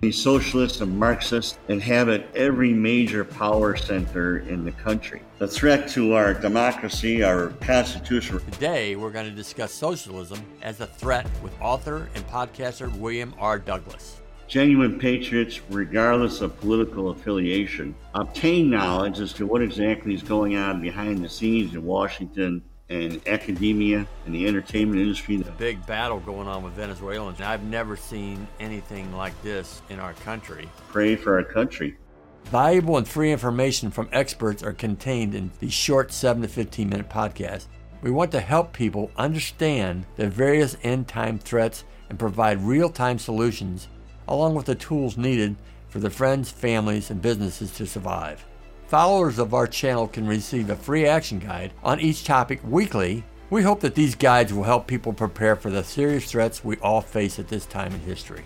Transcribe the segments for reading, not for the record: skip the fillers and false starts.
The socialists and Marxists inhabit every major power center in the country. The threat to our democracy, our constitution. Today, we're going to discuss socialism as a threat with author and podcaster William R. Douglas. Genuine patriots, regardless of political affiliation, obtain knowledge as to what exactly is going on behind the scenes in Washington and academia and the entertainment industry. The big battle going on with Venezuelans. I've never seen anything like this in our country. Pray for our country. Valuable and free information from experts are contained in these short 7 to 15 minute podcasts. We want to help people understand the various end-time threats and provide real-time solutions along with the tools needed for their friends, families, and businesses to survive. Followers of our channel can receive a free action guide on each topic weekly. We hope that these guides will help people prepare for the serious threats we all face at this time in history.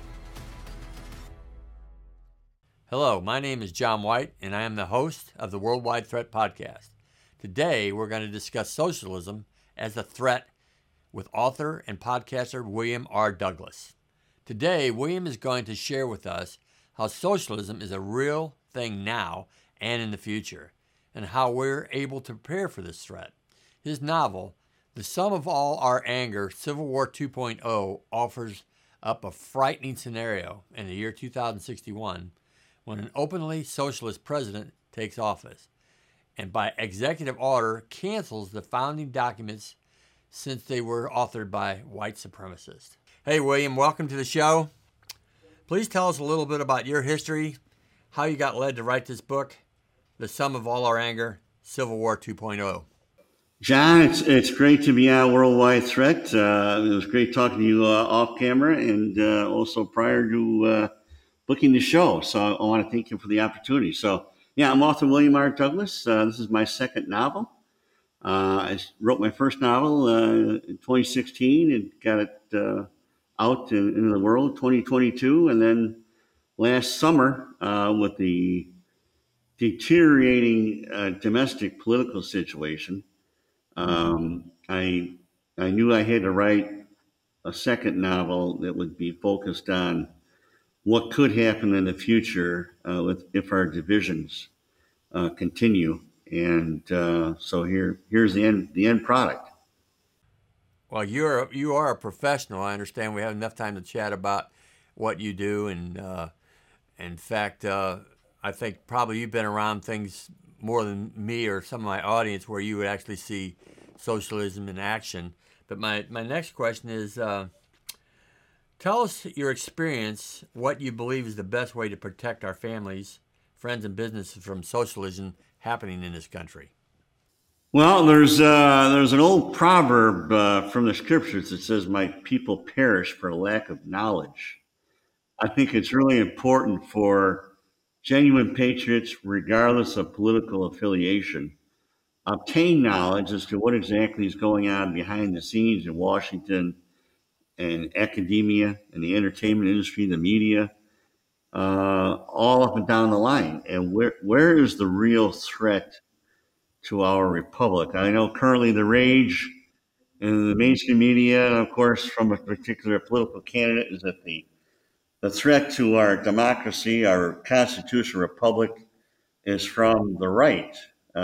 Hello, my name is John White, and I am the host of the Worldwide Threat Podcast. Today, we're going to discuss socialism as a threat with author and podcaster William R. Douglas. Today, William is going to share with us how socialism is a real thing now and in the future, and how we're able to prepare for this threat. His novel, The Sum of All Our Anger, Civil War 2.0, offers up a frightening scenario in the year 2061 when an openly socialist president takes office, and by executive order cancels the founding documents since they were authored by white supremacists. Hey, William, welcome to the show. Please tell us a little bit about your history, how you got led to write this book, The Sum of All Our Anger, Civil War 2.0. John, it's great to be on Worldwide Threat. It was great talking to you off camera and also prior to booking the show. So I want to thank you for the opportunity. So, yeah, I'm author William R. Douglas. This is my second novel. I wrote my first novel in 2016 and got it out into the world 2022. And then last summer with the deteriorating domestic political situation, I knew I had to write a second novel that would be focused on what could happen in the future if our divisions continue. And so here's the end product. Well, you are a professional. I understand we have enough time to chat about what you do, and in fact, I think probably you've been around things more than me or some of my audience where you would actually see socialism in action. But my next question is, tell us your experience, what you believe is the best way to protect our families, friends, and businesses from socialism happening in this country. Well, there's an old proverb from the scriptures that says, "My people perish for lack of knowledge." I think it's really important for genuine patriots, regardless of political affiliation, obtain knowledge as to what exactly is going on behind the scenes in Washington and academia and the entertainment industry, the media, all up and down the line. And where is the real threat to our republic? I know currently the rage in the mainstream media, and of course from a particular political candidate, is that the threat to our democracy, our constitutional republic, is from the right,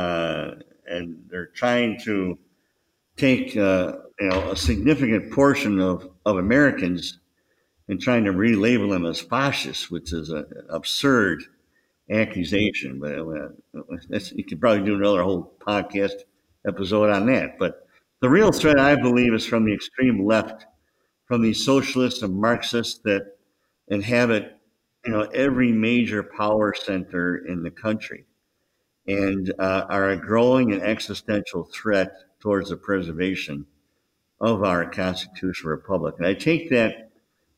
and they're trying to take a significant portion of Americans and trying to relabel them as fascists, which is an absurd accusation. But you could probably do another whole podcast episode on that. But the real threat, I believe, is from the extreme left, from the socialists and Marxists that inhabit every major power center in the country and are a growing and existential threat towards the preservation of our constitutional republic. And I take that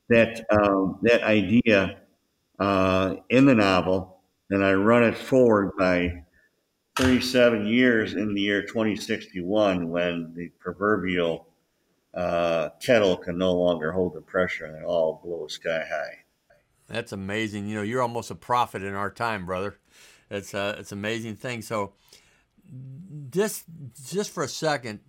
idea in the novel and I run it forward by 37 years in the year 2061, when the proverbial kettle can no longer hold the pressure and it all blows sky high. That's amazing. You're almost a prophet in our time, brother. It's an amazing thing. So just for a second,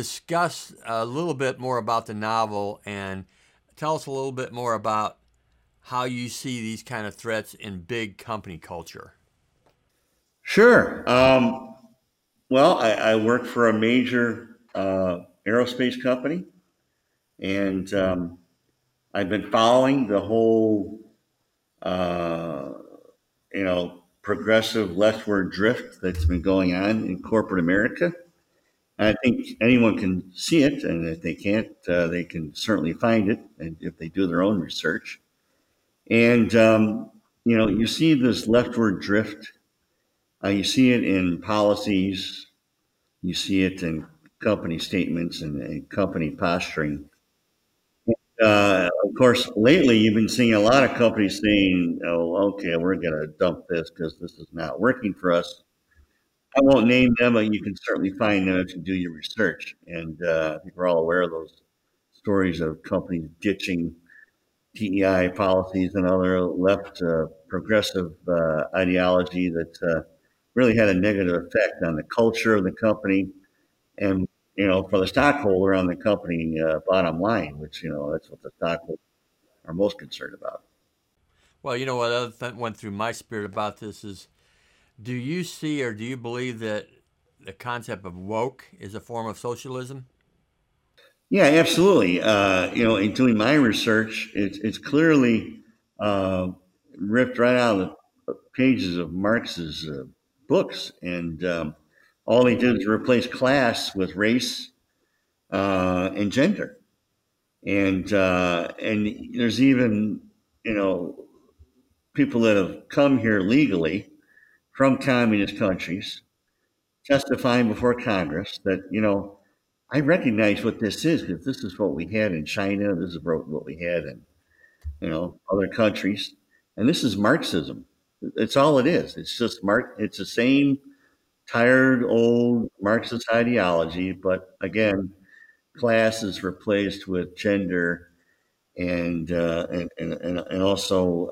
discuss a little bit more about the novel and tell us a little bit more about how you see these kind of threats in big company culture. Sure. Well, I work for a major aerospace company, and I've been following the whole, uh, progressive leftward drift that's been going on in corporate America. I think anyone can see it, and if they can't, they can certainly find it, and if they do their own research. And you see this leftward drift. You see it in policies. You see it in company statements and company posturing. Of course, lately you've been seeing a lot of companies saying, "Oh, okay, we're going to dump this because this is not working for us." I won't name them, but you can certainly find them if you do your research. And I think we're all aware of those stories of companies ditching DEI policies and other left progressive ideology that really had a negative effect on the culture of the company and for the stockholder on the company bottom line, which that's what the stockholders are most concerned about. Well, what other went through my spirit about this is, do you see or do you believe that the concept of woke is a form of socialism? Yeah, absolutely. In doing my research, it's clearly uh, ripped right out of the pages of Marx's books, and all they did is replace class with race and gender, and there's even you know people that have come here legally from communist countries testifying before Congress that I recognize what this is because this is what we had in China. This is what we had in other countries, and this is Marxism. It's all it is. It's just It's the same tired old Marxist ideology, but again, class is replaced with gender and also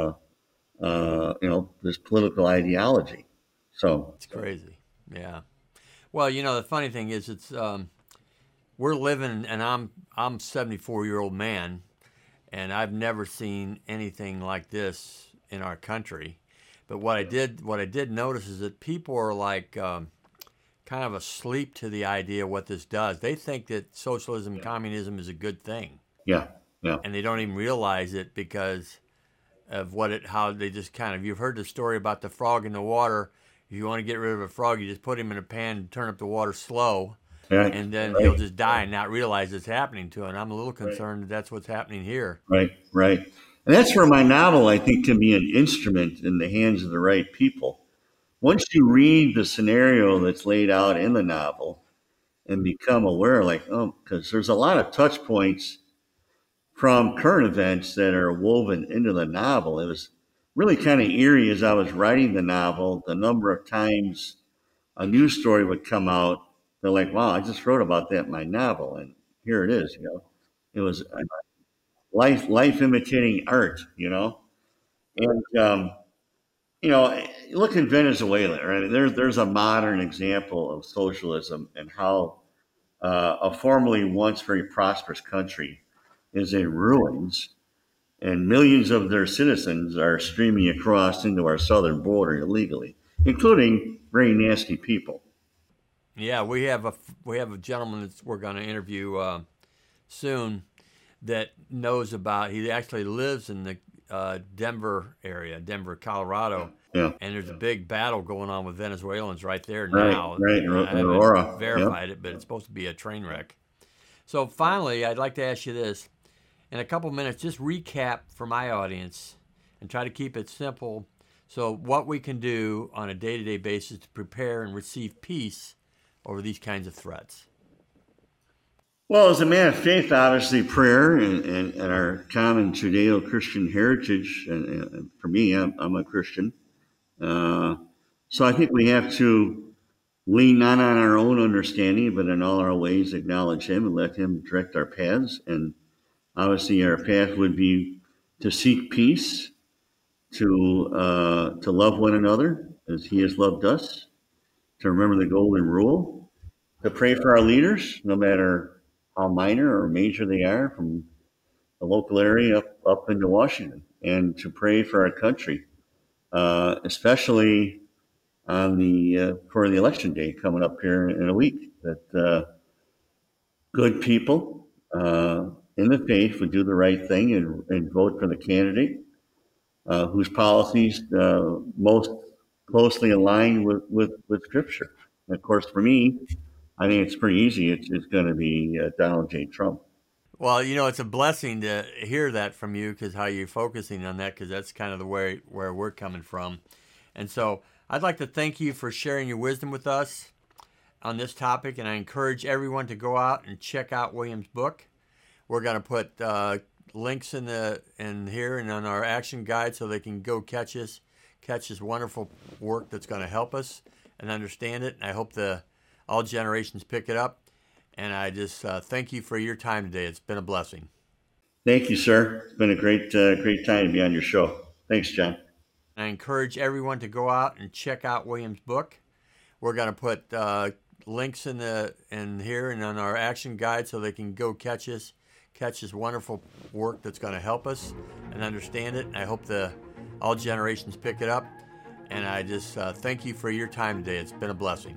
this political ideology. So It's crazy. Yeah. Well, the funny thing is, it's we're living, and I'm 74-year-old man, and I've never seen anything like this in our country. But what I did notice is that people are like kind of asleep to the idea of what this does. They think that socialism, communism is a good thing, yeah, yeah, and they don't even realize it because of how they just kind of. You've heard the story about the frog in the water. If you want to get rid of a frog, you just put him in a pan and turn up the water slow, right, and then he'll right, just die and not realize it's happening to him. And I'm a little right, concerned that that's what's happening here. right, right. And that's where my novel, I think, can be an instrument in the hands of the right people. Once you read the scenario that's laid out in the novel and become aware, like, oh, because there's a lot of touch points from current events that are woven into the novel. It was really kind of eerie as I was writing the novel, the number of times a news story would come out. They're like, wow, I just wrote about that in my novel. And here it is, It was life imitating art, And, look in Venezuela, right? There's a modern example of socialism and how a formerly once very prosperous country is in ruins, and millions of their citizens are streaming across into our southern border illegally, including very nasty people. Yeah, we have a gentleman that we're going to interview soon that knows about. He actually lives in the Denver area, Denver, Colorado, Yeah, and there's a big battle going on with Venezuelans right there right, now. right, I haven't Aurora. Yep. verified it, but it's supposed to be a train wreck. So finally, I'd like to ask you this: in a couple minutes, just recap for my audience and try to keep it simple. So, what we can do on a day-to-day basis to prepare and receive peace over these kinds of threats. Well, as a man of faith, obviously prayer and our common Judeo-Christian heritage, and for me, I'm a Christian. Uh, so I think we have to lean not on our own understanding, but in all our ways acknowledge Him and let Him direct our paths. And obviously, our path would be to seek peace, to love one another as He has loved us, to remember the golden rule, to pray for our leaders, no matter how minor or major they are, from the local area up into Washington, and to pray for our country, especially on for the election day coming up here in a week. That good people in the faith would do the right thing and vote for the candidate whose policies most closely align with Scripture. And of course, for me, I think it's pretty easy. It's going to be Donald J. Trump. Well, it's a blessing to hear that from you, because how you're focusing on that, because that's kind of the way where we're coming from. And so I'd like to thank you for sharing your wisdom with us on this topic, and I encourage everyone to go out and check out William's book. We're going to put links in here and on our action guide so they can go catch this wonderful work that's going to help us and understand it. And I hope all generations pick it up. And I just thank you for your time today. It's been a blessing. Thank you, sir. It's been a great time to be on your show. Thanks, John. I encourage everyone to go out and check out William's book. We're going to put links in here and on our action guide so they can go catch this wonderful work that's going to help us and understand it. And I hope all generations pick it up. And I just thank you for your time today. It's been a blessing.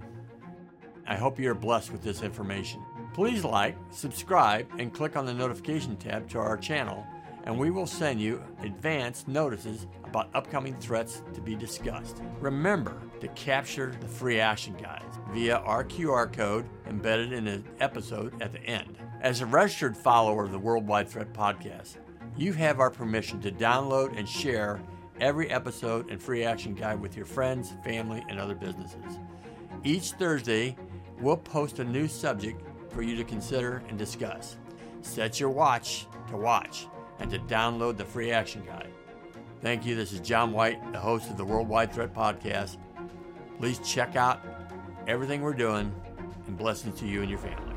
I hope you're blessed with this information. Please like, subscribe, and click on the notification tab to our channel, and we will send you advance notices about upcoming threats to be discussed. Remember to capture the free action guides via our QR code embedded in an episode at the end. As a registered follower of the Worldwide Threat Podcast, you have our permission to download and share every episode and free action guide with your friends, family, and other businesses. Each Thursday, we'll post a new subject for you to consider and discuss. Set your watch to watch and to download the free action guide. Thank you. This is John White, the host of the Worldwide Threat Podcast. Please check out everything we're doing, and blessings to you and your family.